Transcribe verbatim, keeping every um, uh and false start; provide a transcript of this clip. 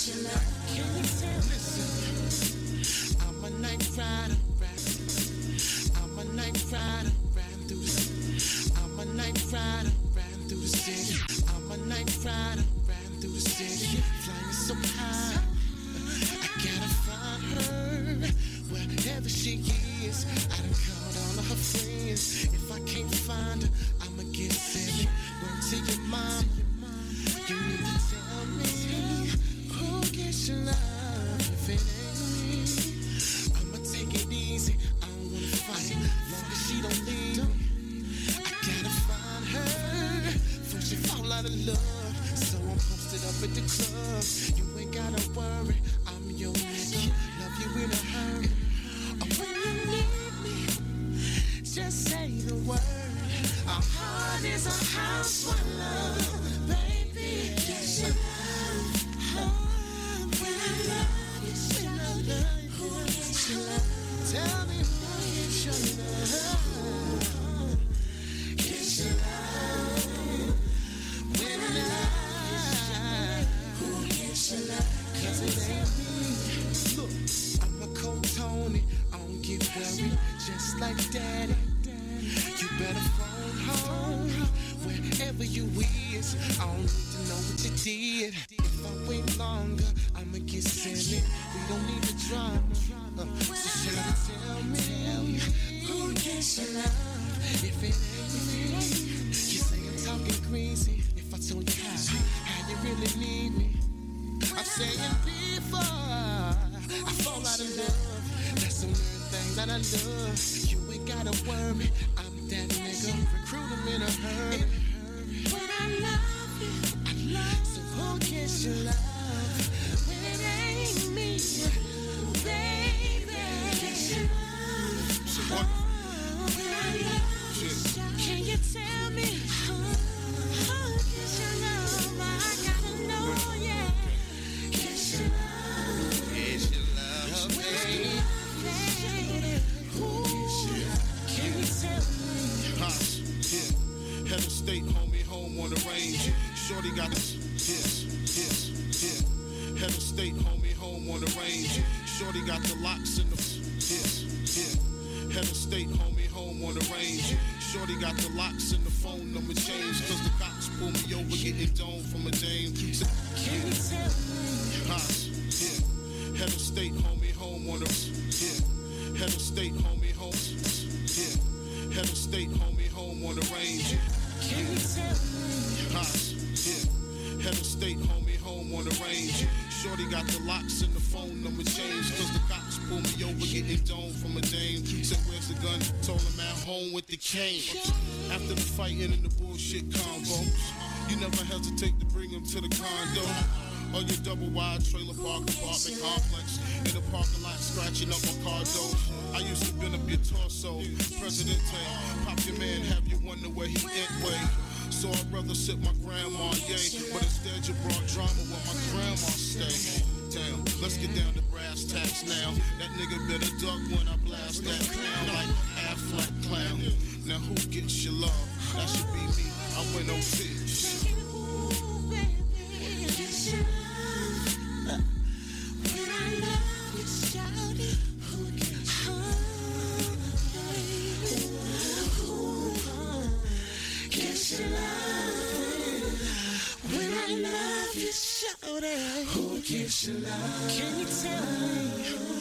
gets your love? Can you tell? Listen, I'm a night rider, riding. I'm a night rider, riding through the city. I'm a night rider, riding through the city. I'm a night rider, riding through the city. Flying so high, I gotta find her wherever she is. I done called all of her friends. If I can't find her, I'ma get silly. Word to your mom, you need to tell me who gets your love if it ain't me. I'ma take it easy, I don't wanna fight. Long as she don't leave me, I gotta find her before she fall out of love. So I'm posted up at the club. You ain't gotta worry, I'm your nigga. Love you in a hurry. Oh, when you need me, just say the word. Our heart is a house for love, baby. Get your love. Oh, when I love you, when I love you, who gets your love? Tell me who gets your love. Get your love. When I love you, who gets your love? 'Cause it ain't me. Look, I'm a cold Tony. I don't get worried, just like daddy. You better phone home wherever you is. I don't need to know what you did. If I wait longer, I'ma get silly. We don't need the drama. Uh, so should I tell me who gets your love? If it ain't me, you say I'm talking crazy. If I told you how, how you really need me, I'm saying before I fall out of love. That's the one thing that I love. You ain't gotta worry, I'm that nigga. Recruit him in a hurry. When I love you, I love. So who gets your love? When it ain't me, baby. Gets your love. Oh, when I love you, can you tell me who gets your love? I gotta know, yeah. Gets your love. Gets your love, baby. Head of state, homie, home on the range. Shorty got this, yes, yes, yeah. Head of state, homie, home on the range. Shorty got the locks in the, yes, yeah. Head of state, homie, home on the range. Shorty got the locks in the phone number changed. Cause the cops pull me over, getting dome from a dame. Can you tell me? Hots, yeah. Head of state, homie, home on the, yeah. Head of state, homie, home, yeah. Head of state, homie, home on the range. Can you tell me? Hots, yeah. Head of state, homie, home on the range. Shorty got the locks in the phone number changed. Cause the cops pull me over, getting dome from a dame. Said, where's the gun? Told him at home with the cane. After the fighting and the bullshit combos, you never hesitate to bring him to the condo. Or your double wide trailer park apartment complex. In the parking lot, scratching up my car door. I used to bend up your torso. Presidente, pop your man, have you wonder where he went way. So I'd rather sit my grandma, yay. But instead you brought drama where my grandma stay. Damn, let's get down to brass tacks now. That nigga better duck when I blast that clown like Affleck clown. Now who gets your love? That should be me. I went on fish. When I love you, shout it. Who gives you love? Can you tell me?